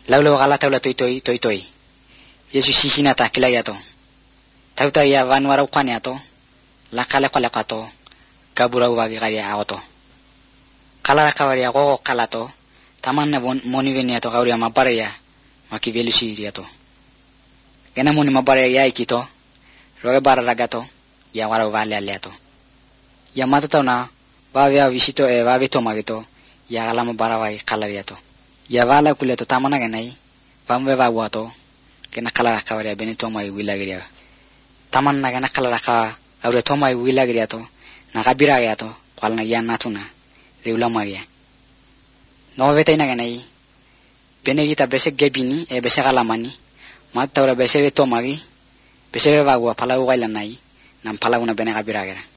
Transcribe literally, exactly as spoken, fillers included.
laulo gala taula toi toi toi toi yesu sisina ta kila yato tauta ya vanwara ukani ato la kala kala kato kabura wagi gari aoto kala kawari ago kalato tamanna moni veni ato gauri mabare ya makiveli siri ato gena moni mabare ya ikito roge bara ragato ya wara vale aleato ya mata tauna bavia visito e vavito magito ya gala mabara wai kalariato ya vala kuleto tamana genai vamwe va wato kena kala kawari benito mai wilagiria tamanna gena kala ka aure to mai wilagiria to na kabira ya to kwalna ya natuna reula magia no vetaina genai benegita bese gebini e bese galamani matta ora bese to magi bese va wa pala ugaila nai nam pala una bene kabira gera